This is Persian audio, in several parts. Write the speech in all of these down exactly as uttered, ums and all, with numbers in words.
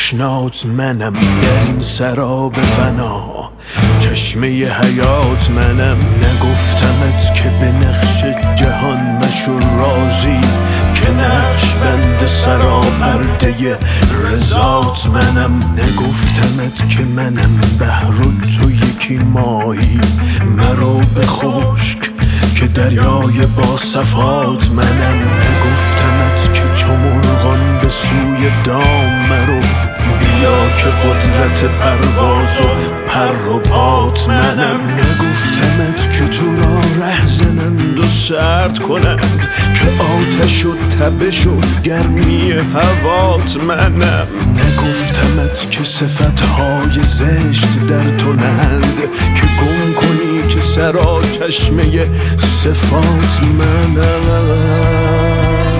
آشنات منم در این سراب فنا، چشمه حیات منم. نگفتمت که به نقش جهان مشو راضی، که نقش بند سرا پرده رضات منم. نگفتمت که منم بحر و تو یکی ماهی، مرو به خشک که دریای با صفات منم. نگفتمت که چو مرغان به سوی دام مرو، بیا که قدرت پرواز و پر و پات منم. نگفتمت که تو را ره زنند و سرد کنند، که آتش و تبش و گرمی هوات منم. نگفتمت که صفتهای زشت در تو نهند، که گم کنی که سرا چشمه صفات منم.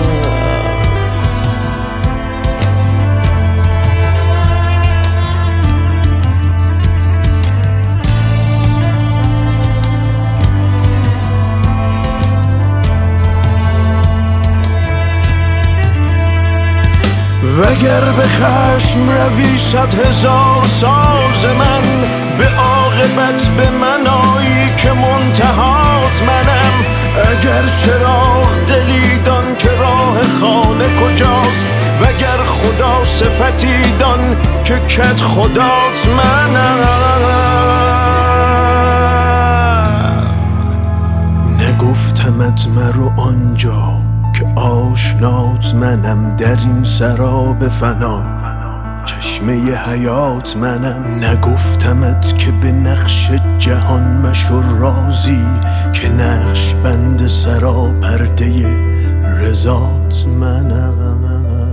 وگر به خشم روی صد هزار سال ز من، به عاقبت به من آیی که منتهات منم. اگر چراغ دلی دان که راه خانه کجاست، وگر خدا صفتی دان که کت خدات منم. نگفتمت مرو آنجا که آشنات منم در این سراب فنا، چشمه حیات منم. نگفتمت که به نقش جهان مشو راضی، که نقش بند سرا پرده رضات منم.